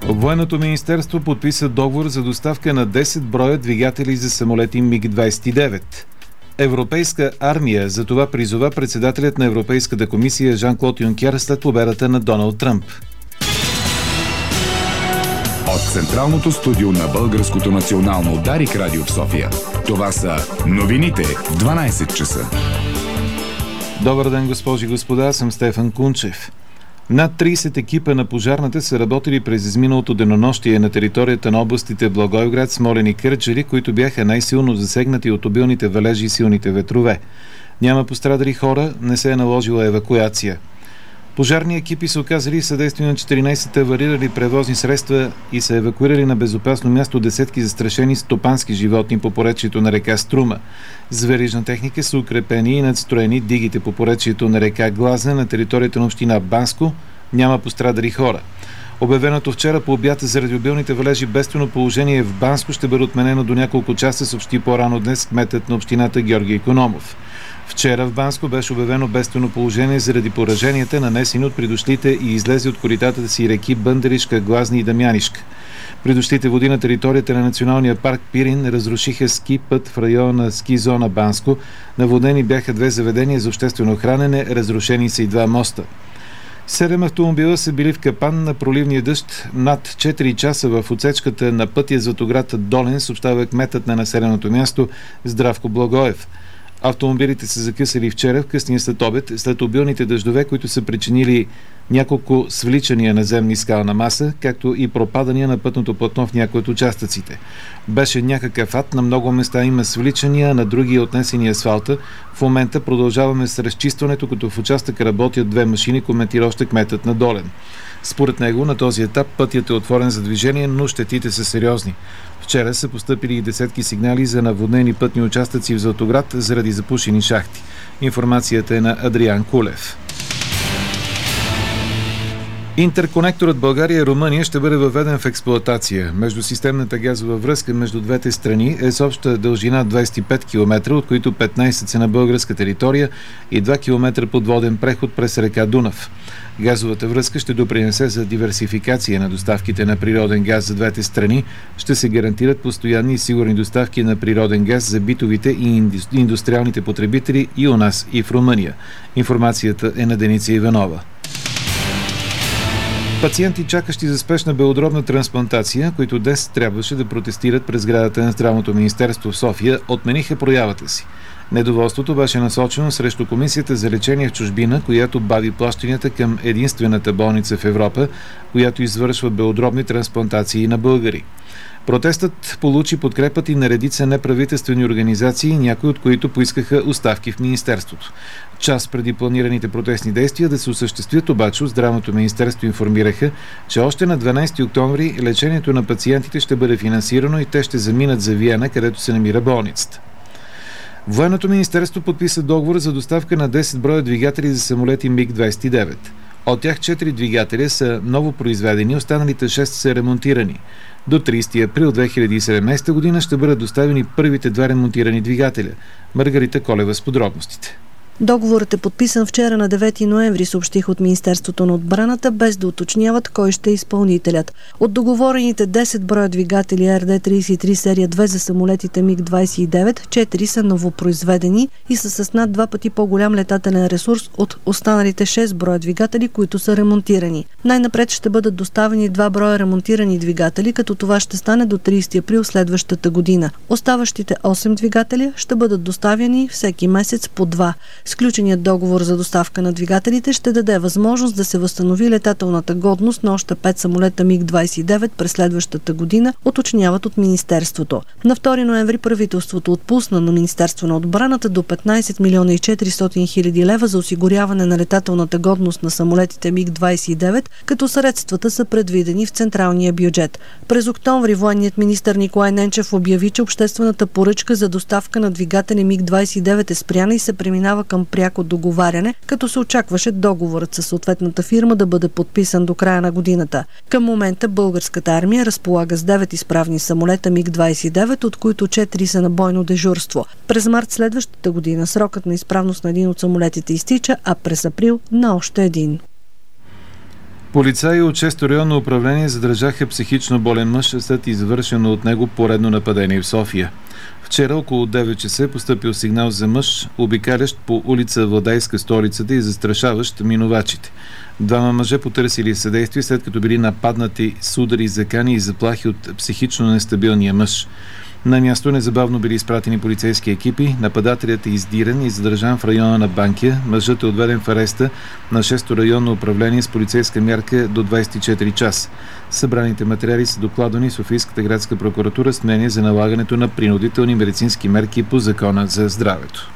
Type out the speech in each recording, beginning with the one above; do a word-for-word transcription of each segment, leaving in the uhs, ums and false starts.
Военното министерство подписа договор за доставка на десет броя двигатели за самолети миг двадесет и девет. Европейска армия, за това призова председателят на Европейската комисия Жан-Клод Юнкер след победата на Доналд Тръмп. От централното студио на Българското национално Дарик радио в София. Това са новините в дванадесет часа. Добър ден, госпожи и господа, аз съм Стефан Кунчев. Над тридесет екипа на пожарната са работили през изминалото денонощие на територията на областите Благоевград, Смолян и Кърджали, които бяха най-силно засегнати от обилните валежи и силните ветрове. Няма пострадали хора, не се е наложила евакуация. Пожарни екипи са оказали съдействие на четиринадесет аварирали превозни средства и са евакуирали на безопасно място десетки застрашени стопански животни по поречието на река Струма. С верижна техника са укрепени и надстроени дигите по поречието на река Глазна на територията на община Банско. Няма пострадали хора. Обявеното вчера по обяд заради обилните валежи бедствено положение в Банско ще бъде отменено до няколко часа, съобщи по-рано днес кметът на общината Георги Икономов. Вчера в Банско беше обявено бедствено положение заради пораженията, нанесени от придошлите и излезе от коритата си реки Бъндаришка, Глазни и Дамянишка. Придошлите води на територията на националния парк Пирин разрушиха ски път в района на ски зона Банско. Наводнени бяха две заведения за обществено хранене, разрушени са и два моста. Седем автомобила са били в капан на проливния дъжд над четири часа в отсечката на пътя Златоград Долен, съобщава кметът на населеното място Здравко Благоев. Автомобилите са закъсали вчера в късния следобед след обилните дъждове, които са причинили няколко свличания на земни скална маса, както и пропадания на пътното платно в някои от участъците. Беше някакъв ад, на много места има свличания, на други е отнесени асфалта. В момента продължаваме с разчистването, като в участъка работят две машини, коментира още кметът на Долен. Според него на този етап пътят е отворен за движение, но щетите са сериозни. Вчера са постъпили и десетки сигнали за наводнени пътни участъци в Златоград заради запушени шахти. Информацията е на Адриан Кулев. Интерконекторът България и Румъния ще бъде въведен в експлоатация. Междусистемната газова връзка между двете страни е с обща дължина двадесет и пет километра, от които петнадесет са на българска територия и два километра подводен преход през река Дунав. Газовата връзка ще допринесе за диверсификация на доставките на природен газ за двете страни. Ще се гарантират постоянни и сигурни доставки на природен газ за битовите и индустриалните потребители и у нас, и в Румъния. Информацията е на Деница Иванова. Пациенти, чакащи за спешна белодробна трансплантация, които днес трябваше да протестират през сградата на Здравното министерство в София, отмениха проявата си. Недоволството беше насочено срещу Комисията за лечение в чужбина, която бави плащанията към единствената болница в Европа, която извършва белодробни трансплантации на българи. Протестът получи подкрепата и на редица неправителствени организации, някои от които поискаха оставки в министерството. Час преди планираните протестни действия да се осъществят, обаче от Здравното министерство информираха, че още на дванадесети октомври лечението на пациентите ще бъде финансирано и те ще заминат за Виена, където се намира болницата. Военното министерство подписа договор за доставка на десет броя двигатели за самолети миг двадесет и девет. От тях четири двигателя са ново произведени, останалите шест са ремонтирани. До тридесети април две хиляди и седемнадесета година ще бъдат доставени първите два ремонтирани двигателя. Маргарита Колева с подробностите. Договорът е подписан вчера на девети ноември, съобщих от Министерството на отбраната, без да уточняват кой ще е изпълнителят. От договорените десет броя двигатели Р Д тридесет и три серия две за самолетите миг двадесет и девет, четири са новопроизведени и са с над два пъти по-голям летателен ресурс от останалите шест броя двигатели, които са ремонтирани. Най-напред ще бъдат доставени два броя ремонтирани двигатели, като това ще стане до тридесети април следващата година. Оставащите осем двигателя ще бъдат доставяни всеки месец по два. Сключеният договор за доставка на двигателите ще даде възможност да се възстанови летателната годност на още пет самолета миг двадесет и девет през следващата година, уточняват от Министерството. На втори ноември правителството отпусна на Министерство на отбраната до петнадесет милиона и четиристотин хиляди лева за осигуряване на летателната годност на самолетите миг двадесет и девет, като средствата са предвидени в централния бюджет. През октомври военният министър Николай Ненчев обяви, че обществената поръчка за доставка на двигатели миг двадесет и девет е спряна и се преминава към пряко договаряне, като се очакваше договорът със съответната фирма да бъде подписан до края на годината. Към момента българската армия разполага с девет изправни самолета миг двадесет и девет, от които четири са на бойно дежурство. През март следващата година срокът на изправност на един от самолетите изтича, а през април на още един. Полицаи от шесто районно управление задържаха психично болен мъж след извършено от него поредно нападение в София. Вчера около девет часа е постъпил сигнал за мъж, обикалящ по улица Владайска, столицата, и застрашаващ минувачите. Двама мъже потърсили съдействие, след като били нападнати с удари, закани и заплахи от психично нестабилния мъж. На място незабавно били изпратени полицейски екипи, нападателят е издиран и задържан в района на Банкя, мъжът е отведен в ареста на шесто районно управление с полицейска мярка до двадесет и четири часа. Събраните материали са докладвани в Софийската градска прокуратура с мнение за налагането на принудителни медицински мерки по Закона за здравето.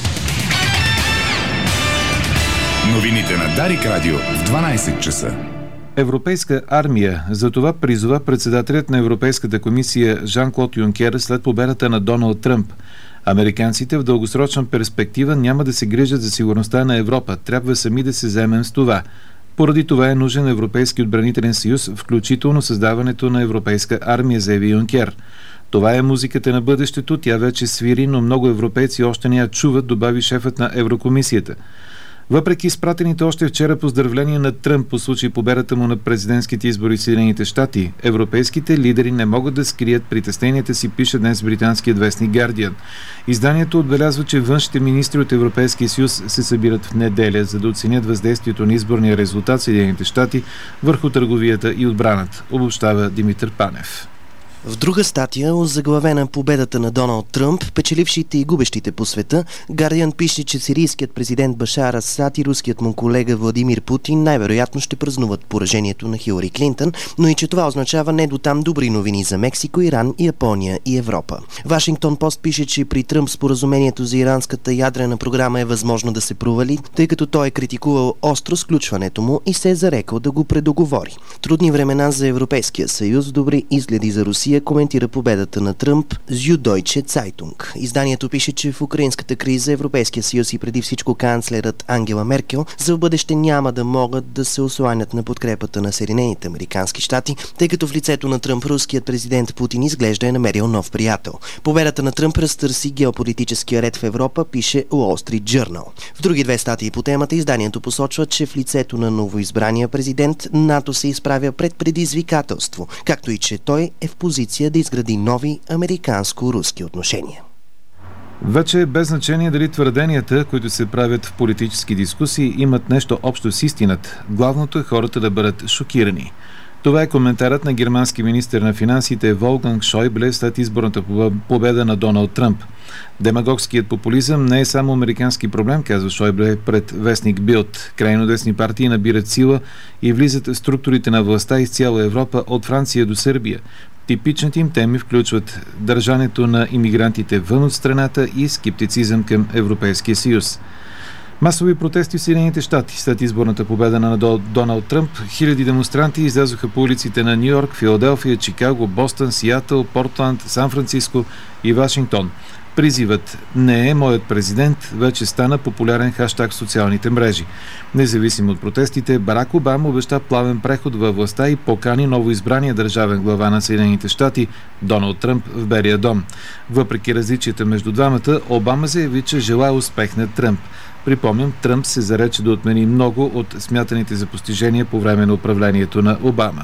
Новините на Дарик Радио в дванадесет часа. Европейска армия. За това призова председателят на Европейската комисия Жан-Клод Юнкер след победата на Доналд Тръмп. Американците в дългосрочна перспектива няма да се грижат за сигурността на Европа. Трябва сами да се заемем с това. Поради това е нужен Европейски отбранителен съюз, включително създаването на Европейска армия, заяви Юнкер. Това е музиката на бъдещето, тя вече свири, но много европейци още не я чуват, добави шефът на Еврокомисията. Въпреки изпратените още вчера поздравления на Тръмп по случай победата му на президентските избори в Съединените щати, европейските лидери не могат да скрият притесненията си, пише днес британският вестник Guardian. Изданието отбелязва, че външните министри от Европейския съюз се събират в неделя, за да оценят въздействието на изборния резултат в Съединените щати върху търговията и отбраната, обобщава Димитър Панев. В друга статия, озаглавена победата на Доналд Тръмп, печелившите и губещите по света, Guardian пише, че сирийският президент Башар Асад и руският му колега Владимир Путин най-вероятно ще празнуват поражението на Хилари Клинтън, но и че това означава не дотам добри новини за Мексико, Иран, Япония и Европа. Вашингтон Пост пише, че при Тръмп споразумението за иранската ядрена програма е възможно да се провали, тъй като той е критикувал остро сключването му и се е зарекал да го предоговори. Трудни времена за Европейския съюз, добри изгледи за Русия, коментира победата на Тръмп Süddeutsche Zeitung. Изданието пише, че в украинската криза Европейския съюз и преди всичко канцлерът Ангела Меркел за в бъдеще няма да могат да се осланят на подкрепата на Съединените американски щати, тъй като в лицето на Тръмп руският президент Путин изглежда е намерил нов приятел. Победата на Тръмп разтърси геополитическия ред в Европа, пише Wall Street Journal. В други две статии по темата изданието посочва, че в лицето на новоизбрания президент НАТО се изправя пред предизвикателство, както и че той е в позиция да изгради нови американско-руски отношения. Вече е без значение дали твърденията, които се правят в политически дискусии, имат нещо общо с истината. Главното е хората да бъдат шокирани. Това е коментарът на германски министър на финансите Волфганг Шойбле след изборната победа на Доналд Тръмп. Демагогският популизъм не е само американски проблем, казва Шойбле пред вестник Билд. Крайно десни партии набират сила и влизат в структурите на властта из цяла Европа, от Франция до Сърбия. Типичните им теми включват държането на имигрантите вън от страната и скептицизъм към Европейския съюз. Масови протести в Съединените щати след изборната победа на Доналд Тръмп. Хиляди демонстранти излязоха по улиците на Ню-Йорк, Филаделфия, Чикаго, Бостън, Сиатъл, Портланд, Сан-Франциско и Вашингтон. Призивът "Не е моят президент" вече стана популярен хаштаг в социалните мрежи. Независимо от протестите, Барак Обама обеща плавен преход във властта и покани новоизбрания държавен глава на Съединените щати Доналд Тръмп в Белия дом. Въпреки различията между двамата, Обама заяви, че желае успех на Тръмп. Припомням, Тръмп се зарече да отмени много от смятаните за постижения по време на управлението на Обама.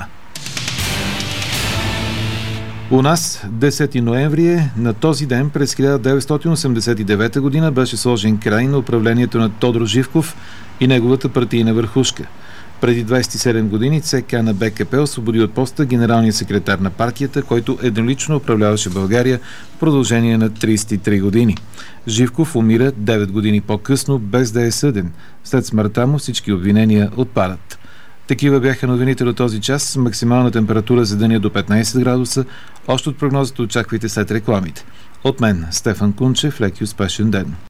У нас десети ноември е. На този ден през хиляда деветстотин осемдесет и девета година беше сложен край на управлението на Тодор Живков и неговата партийна върхушка. Преди двадесет и седем години ЦК на БКП освободи от поста генералния секретар на партията, който еднолично управляваше България в продължение на тридесет и три години. Живков умира девет години по-късно, без да е съден. След смъртта му всички обвинения отпадат. Такива бяха новините до този час. Максимална температура за деня до петнадесет градуса. Още от прогнозата очаквайте след рекламите. От мен, Стефан Кунчев, лек и успешен ден.